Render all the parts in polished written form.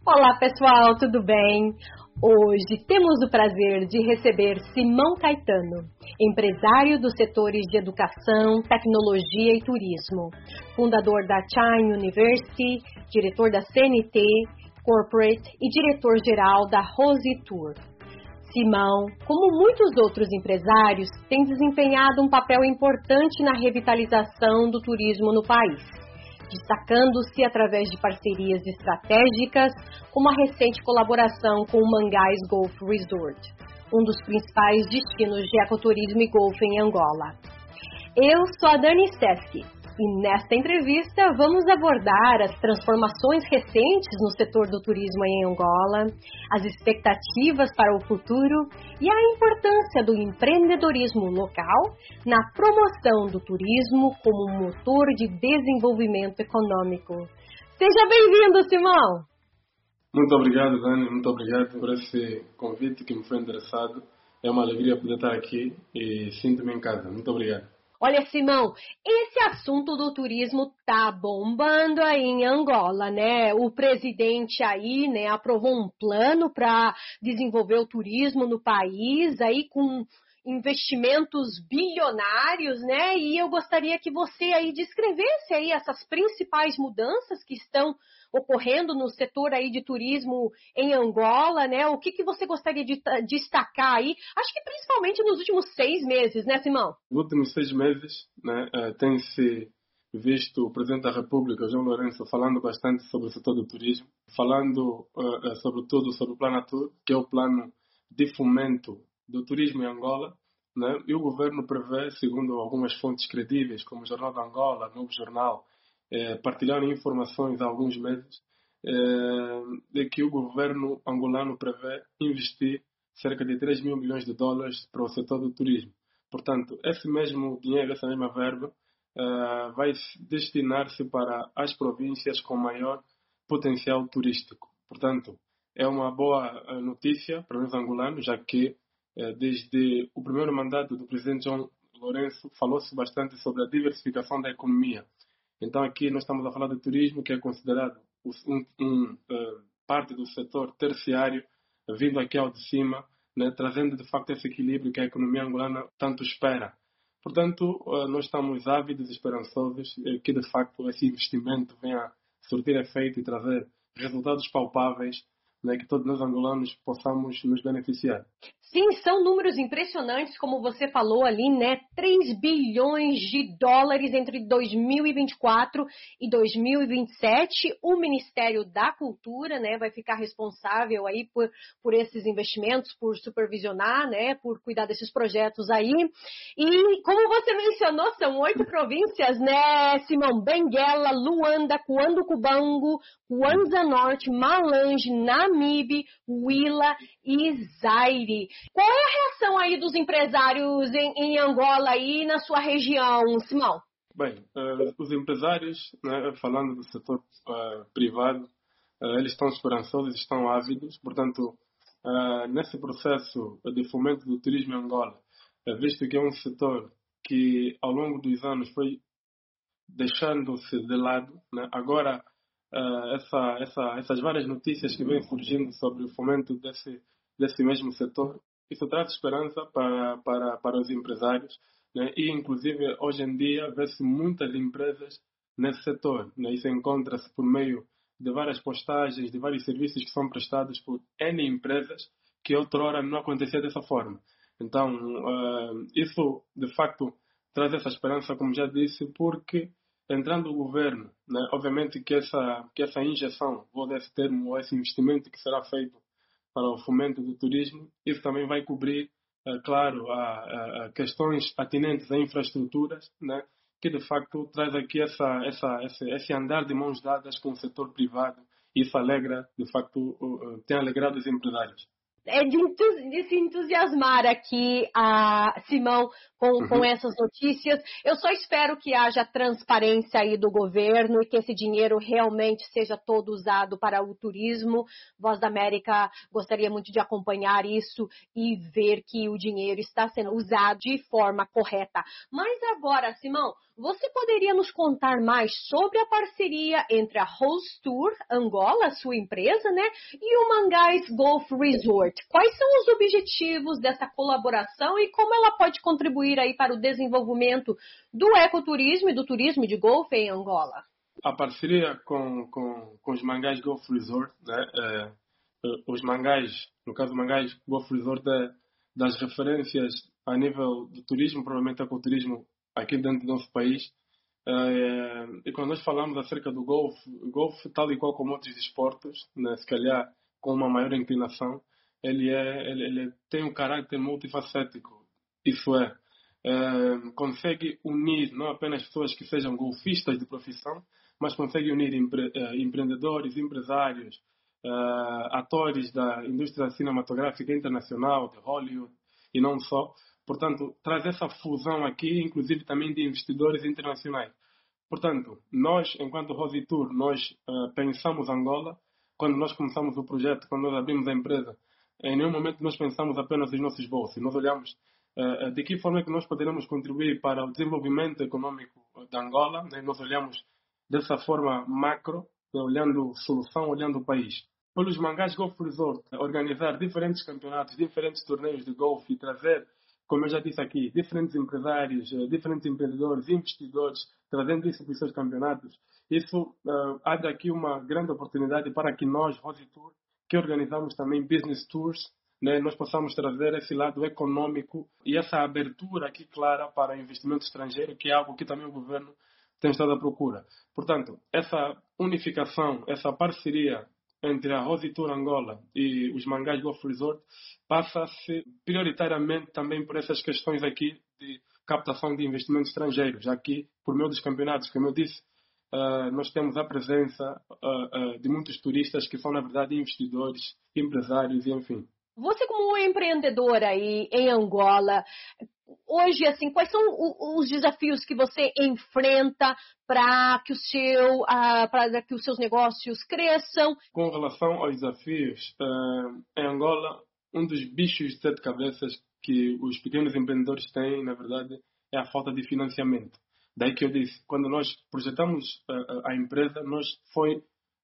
Olá pessoal, tudo bem? Hoje temos o prazer de receber Simão Caetano, empresário dos setores de educação, tecnologia e turismo, fundador da Chime University, diretor da CNT Corporate e diretor-geral da Rose Tour. Simão, como muitos outros empresários, tem desempenhado um papel importante na revitalização do turismo no país, destacando-se através de parcerias estratégicas, como a recente colaboração com o Mangás Golf Resort, um dos principais destinos de ecoturismo e golfe em Angola. Eu sou a Dani Steski e nesta entrevista vamos abordar as transformações recentes no setor do turismo em Angola, as expectativas para o futuro e a importância do empreendedorismo local na promoção do turismo como um motor de desenvolvimento econômico. Seja bem-vindo, Simão! Muito obrigado, Dani. Muito obrigado por esse convite que me foi endereçado. É uma alegria poder estar aqui e sinto-me em casa. Muito obrigado. Olha, Simão, esse assunto do turismo tá bombando aí em Angola, né? O presidente aí, né, aprovou um plano para desenvolver o turismo no país, aí com investimentos bilionários, né? E eu gostaria que você aí descrevesse aí essas principais mudanças que estão ocorrendo no setor aí de turismo em Angola, né? O que você gostaria de destacar aí? Acho que principalmente nos últimos 6 meses, né, Simão? Nos últimos 6 meses, né, tem-se visto o Presidente da República, João Lourenço, falando bastante sobre o setor do turismo, falando sobretudo sobre o Plano Tour, que é o plano de fomento do turismo em Angola, né? E o governo prevê, segundo algumas fontes credíveis, como o Jornal de Angola, Novo Jornal, partilharam informações há alguns meses de que o governo angolano prevê investir cerca de 3 mil milhões de dólares para o setor do turismo. Portanto, esse mesmo dinheiro, essa mesma verba, vai destinar-se para as províncias com maior potencial turístico. Portanto, é uma boa notícia para os angolanos, já que desde o primeiro mandato do presidente João Lourenço falou-se bastante sobre a diversificação da economia. Então aqui nós estamos a falar de turismo, que é considerado parte do setor terciário, vindo aqui ao de cima, né, trazendo de facto esse equilíbrio que a economia angolana tanto espera. Portanto, nós estamos ávidos e esperançosos que de facto esse investimento venha surtir efeito e trazer resultados palpáveis, né, que todos nós angolanos possamos nos beneficiar. Sim, são números impressionantes, como você falou ali, né? 3 bilhões de dólares entre 2024 e 2027. O Ministério da Cultura, né, vai ficar responsável aí por esses investimentos, por supervisionar, né, por cuidar desses projetos aí. E como você mencionou, são 8 províncias, né, Simão? Benguela, Luanda, Cuando Cubango, Kwanza Norte, Malange, Namibe, Huila e Zaire. Qual é a reação aí dos empresários em Angola e na sua região, Simão? Bem, os empresários, né, falando do setor privado, eles estão esperançosos, estão ávidos. Portanto, nesse processo de fomento do turismo em Angola, visto que é um setor que ao longo dos anos foi deixando-se de lado, né, agora essas várias notícias que vêm surgindo sobre o fomento desse mesmo setor, isso traz esperança para os empresários, né? E inclusive hoje em dia vê-se muitas empresas nesse setor, né? Isso encontra-se por meio de várias postagens, de vários serviços que são prestados por N empresas que outrora não acontecia dessa forma. Então, isso de facto traz essa esperança, como já disse, porque entrando o governo, né, obviamente que essa injeção, vou dar esse termo, ou esse investimento que será feito para o fomento do turismo, isso também vai cobrir, claro, a questões atinentes a infraestruturas, né, que de facto traz aqui esse andar de mãos dadas com o setor privado. Isso alegra, de facto, tem alegrado os empresários. É de se entusiasmar aqui, Simão, com essas notícias. Eu só espero que haja transparência aí do governo e que esse dinheiro realmente seja todo usado para o turismo. Voz da América gostaria muito de acompanhar isso e ver que o dinheiro está sendo usado de forma correta. Mas agora, Simão, Você poderia nos contar mais sobre a parceria entre a Rose Tour Angola, sua empresa, né, e o Mangás Golf Resort? Quais são os objetivos dessa colaboração e como ela pode contribuir aí para o desenvolvimento do ecoturismo e do turismo de golfe em Angola? A parceria com os Mangás Golf Resort, né, os Mangás, no caso o Mangás Golf Resort é das referências a nível de turismo, provavelmente ecoturismo aqui dentro do nosso país. E quando nós falamos acerca do golfe, tal e qual como outros desportos, né, se calhar com uma maior inclinação, ele tem um caráter multifacético. Isso consegue unir não apenas pessoas que sejam golfistas de profissão, mas consegue unir empreendedores, empresários, atores da indústria cinematográfica internacional, de Hollywood e não só. Portanto, traz essa fusão aqui, inclusive também de investidores internacionais. Portanto, nós, enquanto Rose Tour, nós pensamos Angola. Quando nós começamos o projeto, quando nós abrimos a empresa, em nenhum momento nós pensamos apenas nos nossos bolsos. Nós olhamos de que forma é que nós poderemos contribuir para o desenvolvimento econômico de Angola, né? Nós olhamos dessa forma macro, olhando solução, olhando o país. Pelos Mangás Golf Resort, organizar diferentes campeonatos, diferentes torneios de golfe e trazer, como eu já disse aqui, diferentes empresários, diferentes empreendedores, investidores, trazendo isso para os seus campeonatos. Isso abre aqui uma grande oportunidade para que nós, Rose Tour, que organizamos também business tours, né, nós possamos trazer esse lado econômico e essa abertura aqui clara para investimento estrangeiro, que é algo que também o governo tem estado à procura. Portanto, essa unificação, essa parceria entre a Rose Tour Angola e os Mangás Golf Resort passa-se prioritariamente também por essas questões aqui de captação de investimentos estrangeiros. Aqui, por meio dos campeonatos, como eu disse, nós temos a presença de muitos turistas que são, na verdade, investidores, empresários e enfim. Você como empreendedora aí em Angola, hoje, assim, quais são os desafios que você enfrenta para que os seus negócios cresçam? Com relação aos desafios, em Angola, um dos bichos de 7 cabeças que os pequenos empreendedores têm, na verdade, é a falta de financiamento. Daí que eu disse, quando nós projetamos a empresa, nós foi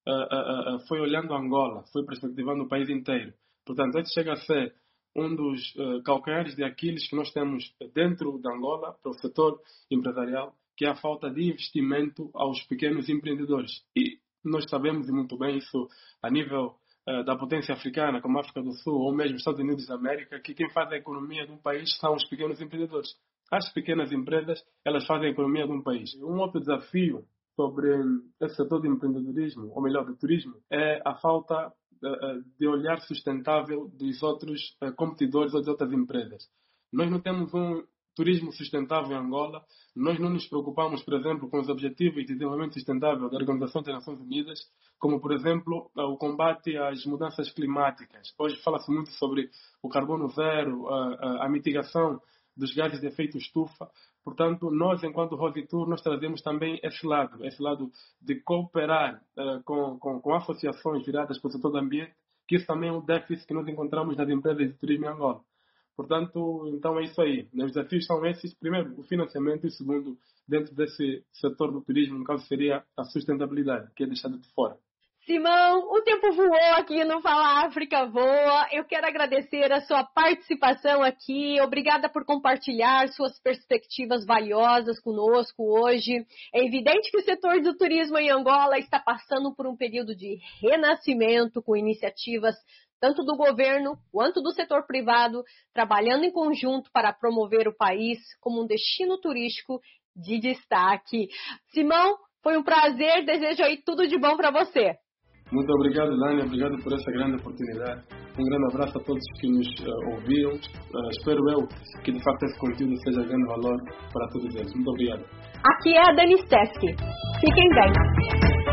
olhando Angola, foi perspectivando o país inteiro. Portanto, esse chega a ser um dos calcanhares de Aquiles que nós temos dentro de Angola, para o setor empresarial, que é a falta de investimento aos pequenos empreendedores. E nós sabemos muito bem isso a nível da potência africana, como a África do Sul, ou mesmo Estados Unidos da América, que quem faz a economia de um país são os pequenos empreendedores. As pequenas empresas, elas fazem a economia de um país. Um outro desafio sobre esse setor de empreendedorismo, ou melhor, do turismo, é a falta de olhar sustentável dos outros competidores ou de outras empresas. Nós não temos um turismo sustentável em Angola, nós não nos preocupamos, por exemplo, com os objetivos de desenvolvimento sustentável da Organização das Nações Unidas, como, por exemplo, o combate às mudanças climáticas. Hoje fala-se muito sobre o carbono zero, a mitigação dos gases de efeito estufa. Portanto, nós, enquanto Rose Tour, nós trazemos também esse lado de cooperar com associações viradas para o setor do ambiente, que isso também é um déficit que nós encontramos nas empresas de turismo em Angola. Portanto, então é isso aí. Os desafios são esses. Primeiro, o financiamento e segundo, dentro desse setor do turismo, no caso seria a sustentabilidade, que é deixada de fora. Simão, o tempo voou aqui no Fala África Voa. Eu quero agradecer a sua participação aqui. Obrigada por compartilhar suas perspectivas valiosas conosco hoje. É evidente que o setor do turismo em Angola está passando por um período de renascimento com iniciativas tanto do governo quanto do setor privado, trabalhando em conjunto para promover o país como um destino turístico de destaque. Simão, foi um prazer. Desejo aí tudo de bom para você. Muito obrigado, Dani. Obrigado por essa grande oportunidade. Um grande abraço a todos que nos ouviram. Espero eu que, de facto, esse conteúdo seja de grande valor para todos eles. Muito obrigado. Aqui é a Dani Steski. Fiquem bem.